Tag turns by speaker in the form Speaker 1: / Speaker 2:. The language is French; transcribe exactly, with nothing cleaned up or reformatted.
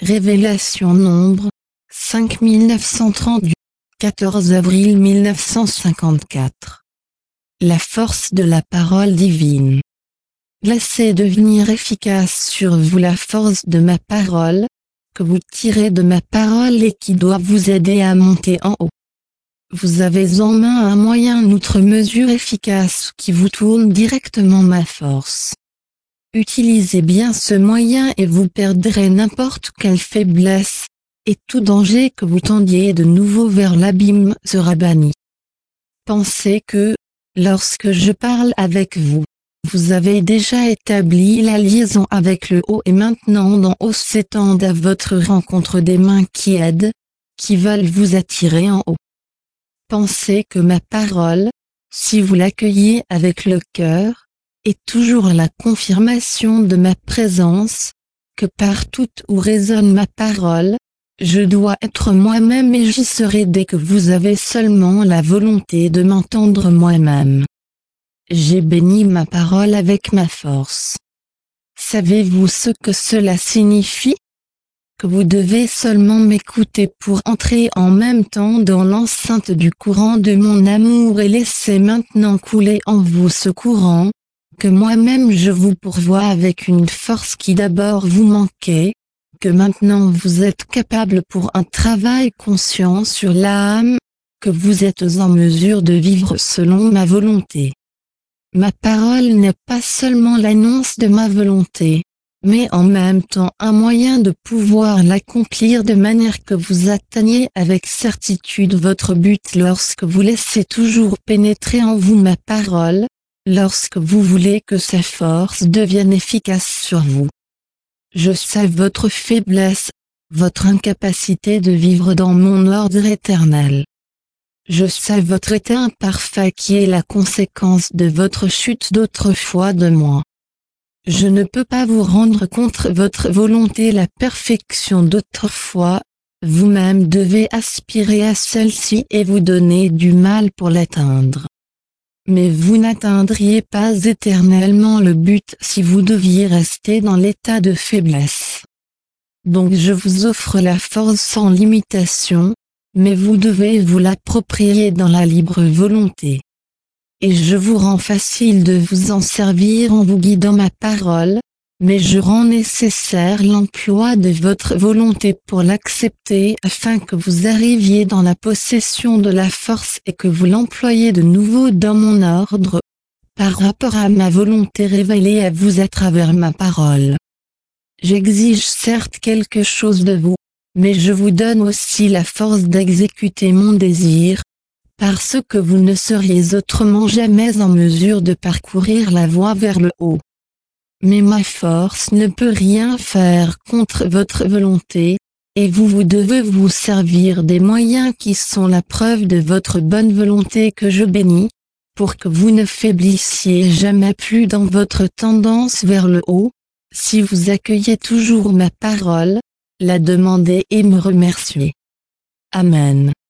Speaker 1: Révélation Nombre, cinq mille neuf cent trente du quatorze avril mille neuf cent cinquante-quatre. La force de la parole divine. Laissez devenir efficace sur vous la force de ma parole, que vous tirez de ma parole et qui doit vous aider à monter en haut. Vous avez en main un moyen outre mesure efficace qui vous tourne directement ma force. Utilisez bien ce moyen et vous perdrez n'importe quelle faiblesse, et tout danger que vous tendiez de nouveau vers l'abîme sera banni. Pensez que, lorsque je parle avec vous, vous avez déjà établi la liaison avec le haut et maintenant d'en haut s'étendent à votre rencontre des mains qui aident, qui veulent vous attirer en haut. Pensez que ma parole, si vous l'accueillez avec le cœur, est toujours la confirmation de ma présence, que partout où résonne ma parole, je dois être moi-même et j'y serai dès que vous avez seulement la volonté de m'entendre moi-même. J'ai béni ma parole avec ma force. Savez-vous ce que cela signifie? Que vous devez seulement m'écouter pour entrer en même temps dans l'enceinte du courant de mon amour et laisser maintenant couler en vous ce courant, que moi-même je vous pourvois avec une force qui d'abord vous manquait, que maintenant vous êtes capable pour un travail conscient sur l'âme, que vous êtes en mesure de vivre selon ma volonté. Ma parole n'est pas seulement l'annonce de ma volonté, mais en même temps un moyen de pouvoir l'accomplir de manière que vous atteigniez avec certitude votre but lorsque vous laissez toujours pénétrer en vous ma parole, lorsque vous voulez que sa force devienne efficace sur vous. Je sais votre faiblesse, votre incapacité de vivre dans mon ordre éternel. Je sais votre état imparfait qui est la conséquence de votre chute d'autrefois de moi. Je ne peux pas vous rendre contre votre volonté la perfection d'autrefois, vous-même devez aspirer à celle-ci et vous donner du mal pour l'atteindre. Mais vous n'atteindriez pas éternellement le but si vous deviez rester dans l'état de faiblesse. Donc je vous offre la force sans limitation, mais vous devez vous l'approprier dans la libre volonté. Et je vous rends facile de vous en servir en vous guidant ma parole, mais je rends nécessaire l'emploi de votre volonté pour l'accepter afin que vous arriviez dans la possession de la force et que vous l'employiez de nouveau dans mon ordre, par rapport à ma volonté révélée à vous à travers ma parole. J'exige certes quelque chose de vous, mais je vous donne aussi la force d'exécuter mon désir, parce que vous ne seriez autrement jamais en mesure de parcourir la voie vers le haut. Mais ma force ne peut rien faire contre votre volonté, et vous vous devez vous servir des moyens qui sont la preuve de votre bonne volonté que je bénis, pour que vous ne faiblissiez jamais plus dans votre tendance vers le haut, si vous accueillez toujours ma parole, la demandez et me remerciez. Amen.